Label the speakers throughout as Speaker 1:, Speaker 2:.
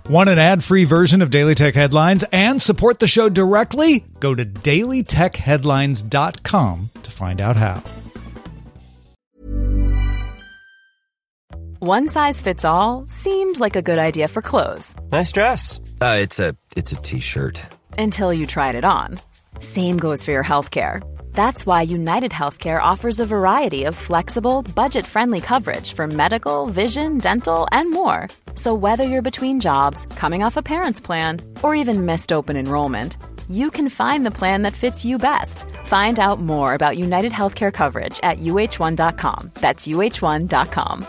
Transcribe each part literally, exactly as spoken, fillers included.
Speaker 1: Want an ad-free version of Daily Tech Headlines and support the show directly? Go to daily tech headlines dot com to find out how.
Speaker 2: One size fits all seemed like a good idea for clothes.
Speaker 3: Nice dress. Uh, it's a it's a t-shirt.
Speaker 2: Until you tried it on. Same goes for your healthcare. That's why United Healthcare offers a variety of flexible, budget-friendly coverage for medical, vision, dental, and more. So whether you're between jobs, coming off a parent's plan, or even missed open enrollment, you can find the plan that fits you best. Find out more about United Healthcare coverage at U H one dot com. That's U H one dot com.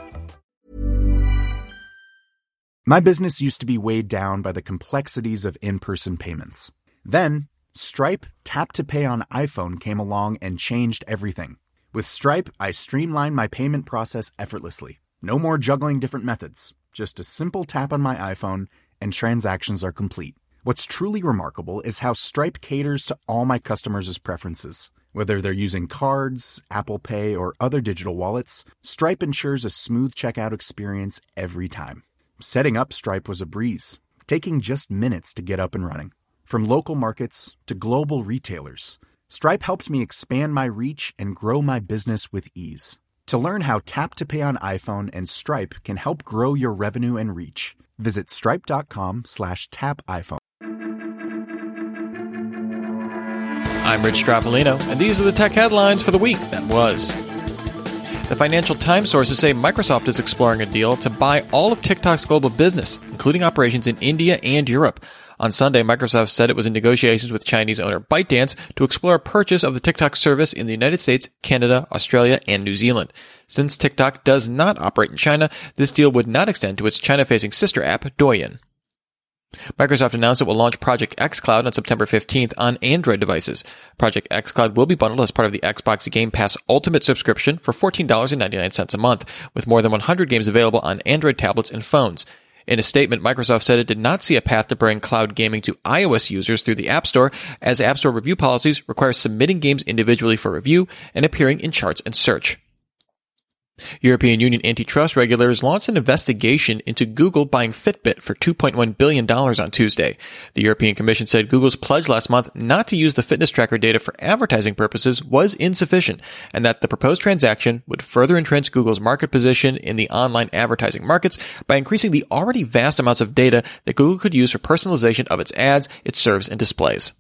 Speaker 4: My business used to be weighed down by the complexities of in-person payments. Then, Stripe Tap to Pay on iPhone came along and changed everything. With Stripe, I streamlined my payment process effortlessly. No more juggling different methods. Just a simple tap on my iPhone and transactions are complete. What's truly remarkable is how Stripe caters to all my customers' preferences. Whether they're using cards, Apple Pay, or other digital wallets, Stripe ensures a smooth checkout experience every time. Setting up Stripe was a breeze, taking just minutes to get up and running. From local markets to global retailers, Stripe helped me expand my reach and grow my business with ease. To learn how Tap to Pay on iPhone and Stripe can help grow your revenue and reach, visit stripe.com slash tap iPhone.
Speaker 5: I'm Rich Straffolino, and these are the tech headlines for the week that was. The Financial Times sources say Microsoft is exploring a deal to buy all of TikTok's global business, including operations in India and Europe. On Sunday, Microsoft said it was in negotiations with Chinese owner ByteDance to explore a purchase of the TikTok service in the United States, Canada, Australia, and New Zealand. Since TikTok does not operate in China, this deal would not extend to its China-facing sister app, Douyin. Microsoft announced it will launch Project xCloud on September fifteenth on Android devices. Project xCloud will be bundled as part of the Xbox Game Pass Ultimate subscription for fourteen dollars and ninety-nine cents a month, with more than one hundred games available on Android tablets and phones. In a statement, Microsoft said it did not see a path to bring cloud gaming to iOS users through the App Store, as App Store review policies require submitting games individually for review and appearing in charts and search. European Union antitrust regulators launched an investigation into Google buying Fitbit for two point one billion dollars on Tuesday. The European Commission said Google's pledge last month not to use the fitness tracker data for advertising purposes was insufficient, and that the proposed transaction would further entrench Google's market position in the online advertising markets by increasing the already vast amounts of data that Google could use for personalization of its ads, it serves, and displays.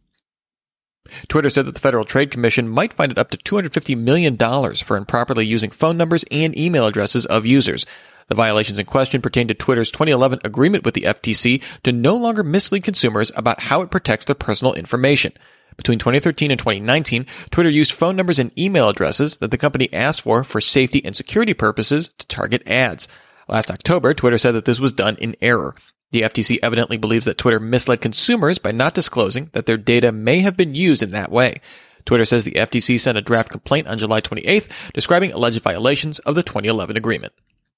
Speaker 5: Twitter said that the Federal Trade Commission might fine it up to two hundred fifty million dollars for improperly using phone numbers and email addresses of users. The violations in question pertain to Twitter's twenty eleven agreement with the F T C to no longer mislead consumers about how it protects their personal information. Between twenty thirteen and twenty nineteen, Twitter used phone numbers and email addresses that the company asked for for safety and security purposes to target ads. Last October, Twitter said that this was done in error. The F T C evidently believes that Twitter misled consumers by not disclosing that their data may have been used in that way. Twitter says the F T C sent a draft complaint on July twenty-eighth describing alleged violations of the twenty eleven agreement.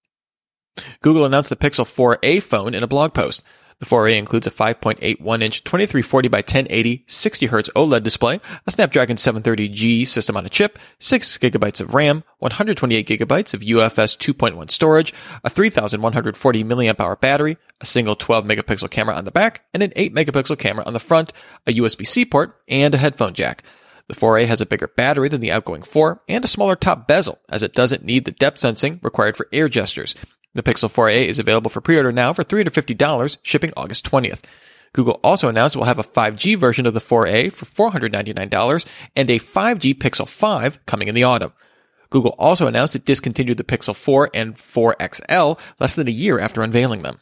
Speaker 5: Google announced the Pixel four a phone in a blog post. The four A includes a five point eight one inch twenty-three forty by ten eighty sixty hertz OLED display, a Snapdragon seven thirty G system on a chip, six gigabytes of RAM, one hundred twenty-eight gigabytes of U F S two point one storage, a three thousand one hundred forty milliamp hour battery, a single twelve megapixel camera on the back, and an eight megapixel camera on the front, a U S B-C port, and a headphone jack. The four A has a bigger battery than the outgoing four and a smaller top bezel, as it doesn't need the depth sensing required for air gestures. The Pixel four A is available for pre-order now for three hundred fifty dollars, shipping August twentieth. Google also announced it will have a five G version of the four A for four hundred ninety-nine dollars and a five G Pixel five coming in the autumn. Google also announced it discontinued the Pixel four and four X L less than a year after unveiling them.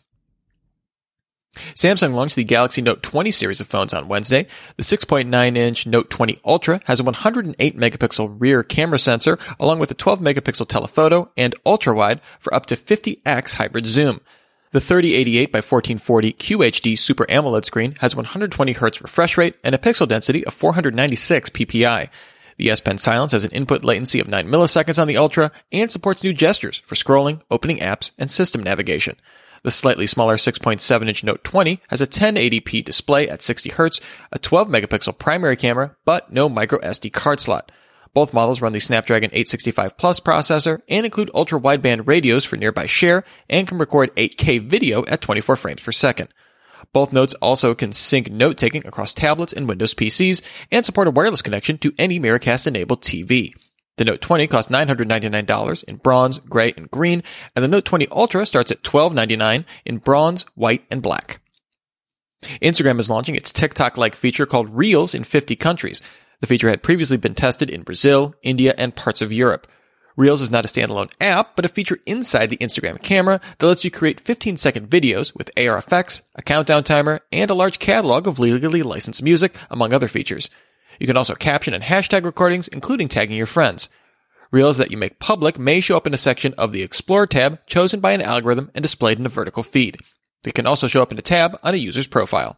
Speaker 5: Samsung launched the Galaxy Note twenty series of phones on Wednesday. The six point nine inch Note twenty Ultra has a one hundred eight megapixel rear camera sensor along with a twelve megapixel telephoto and ultra-wide for up to fifty x hybrid zoom. The thirty eighty-eight by fourteen forty Q H D Super AMOLED screen has one hundred twenty hertz refresh rate and a pixel density of four hundred ninety-six P P I. The S Pen Silence has an input latency of nine milliseconds on the Ultra and supports new gestures for scrolling, opening apps, and system navigation. The slightly smaller six point seven inch Note twenty has a ten eighty p display at sixty hertz, a twelve megapixel primary camera, but no micro S D card slot. Both models run the Snapdragon eight sixty-five Plus processor and include ultra-wideband radios for nearby share and can record eight K video at twenty-four frames per second. Both notes also can sync note-taking across tablets and Windows P Cs and support a wireless connection to any Miracast-enabled T V. The Note twenty costs nine hundred ninety-nine dollars in bronze, gray, and green, and the Note twenty Ultra starts at twelve ninety-nine dollars in bronze, white, and black. Instagram is launching its TikTok-like feature called Reels in fifty countries. The feature had previously been tested in Brazil, India, and parts of Europe. Reels is not a standalone app, but a feature inside the Instagram camera that lets you create fifteen-second videos with A R effects, a countdown timer, and a large catalog of legally licensed music, among other features. You can also caption and hashtag recordings, including tagging your friends. Reels that you make public may show up in a section of the Explore tab chosen by an algorithm and displayed in a vertical feed. They can also show up in a tab on a user's profile.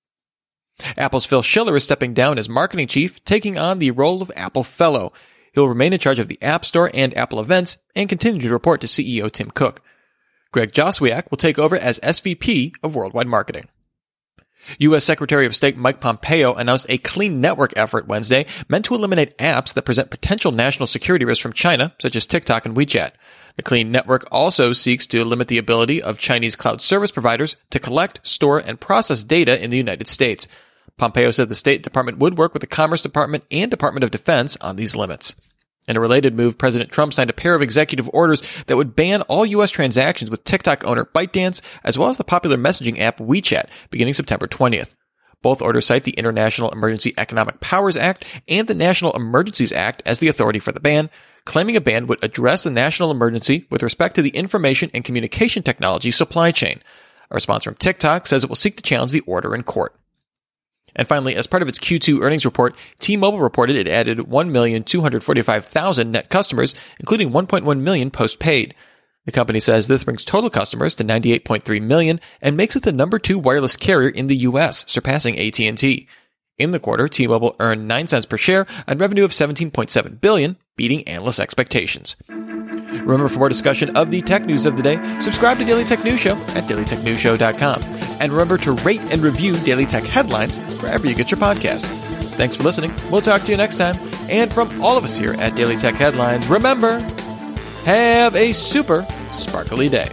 Speaker 5: Apple's Phil Schiller is stepping down as marketing chief, taking on the role of Apple Fellow. He'll remain in charge of the App Store and Apple events and continue to report to C E O Tim Cook. Greg Joswiak will take over as S V P of Worldwide Marketing. U S Secretary of State Mike Pompeo announced a clean network effort Wednesday meant to eliminate apps that present potential national security risks from China, such as TikTok and WeChat. The clean network also seeks to limit the ability of Chinese cloud service providers to collect, store, and process data in the United States. Pompeo said the State Department would work with the Commerce Department and Department of Defense on these limits. In a related move, President Trump signed a pair of executive orders that would ban all U S transactions with TikTok owner ByteDance, as well as the popular messaging app WeChat, beginning September twentieth. Both orders cite the International Emergency Economic Powers Act and the National Emergencies Act as the authority for the ban, claiming a ban would address the national emergency with respect to the information and communication technology supply chain. A response from TikTok says it will seek to challenge the order in court. And finally, as part of its Q two earnings report, T-Mobile reported it added one million two hundred forty-five thousand net customers, including one point one million postpaid. The company says this brings total customers to ninety-eight point three million and makes it the number two wireless carrier in the U S, surpassing A T and T. In the quarter, T-Mobile earned nine cents per share on revenue of seventeen point seven billion dollars, beating analyst expectations. Remember, for more discussion of the tech news of the day, subscribe to Daily Tech News Show at daily tech news show dot com. And remember to rate and review Daily Tech Headlines wherever you get your podcast. Thanks for listening. We'll talk to you next time. And from all of us here at Daily Tech Headlines, remember, have a super sparkly day.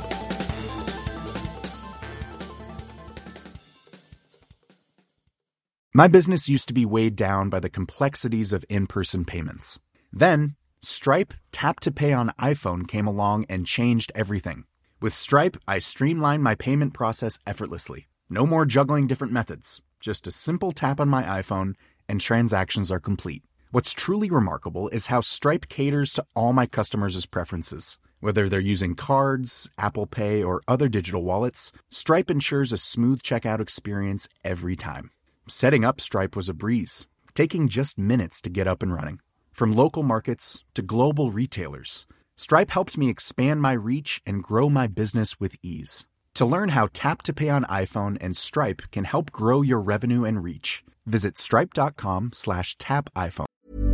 Speaker 4: My business used to be weighed down by the complexities of in-person payments. Then, Stripe Tap to Pay on iPhone came along and changed everything. With Stripe, I streamlined my payment process effortlessly. No more juggling different methods. Just a simple tap on my iPhone and transactions are complete. What's truly remarkable is how Stripe caters to all my customers' preferences. Whether they're using cards, Apple Pay, or other digital wallets, Stripe ensures a smooth checkout experience every time. Setting up Stripe was a breeze, taking just minutes to get up and running. From local markets to global retailers, Stripe helped me expand my reach and grow my business with ease. To learn how Tap to Pay on iPhone and Stripe can help grow your revenue and reach, visit stripe.com slash tap iPhone.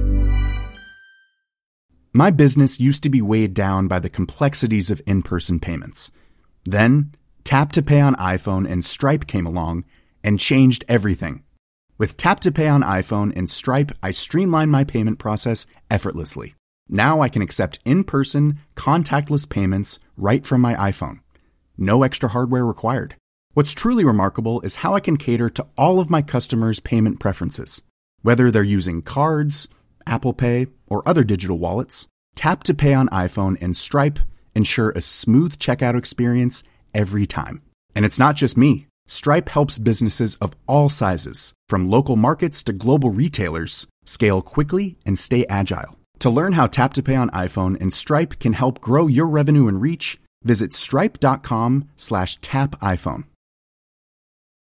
Speaker 4: My business used to be weighed down by the complexities of in-person payments. Then, Tap to Pay on iPhone and Stripe came along and changed everything. With Tap to Pay on iPhone and Stripe, I streamlined my payment process effortlessly. Now I can accept in-person, contactless payments right from my iPhone. No extra hardware required. What's truly remarkable is how I can cater to all of my customers' payment preferences. Whether they're using cards, Apple Pay, or other digital wallets, Tap to Pay on iPhone and Stripe ensure a smooth checkout experience every time. And it's not just me. Stripe helps businesses of all sizes, from local markets to global retailers, scale quickly and stay agile. To learn how Tap to Pay on iPhone and Stripe can help grow your revenue and reach, visit stripe.com slash tap iPhone.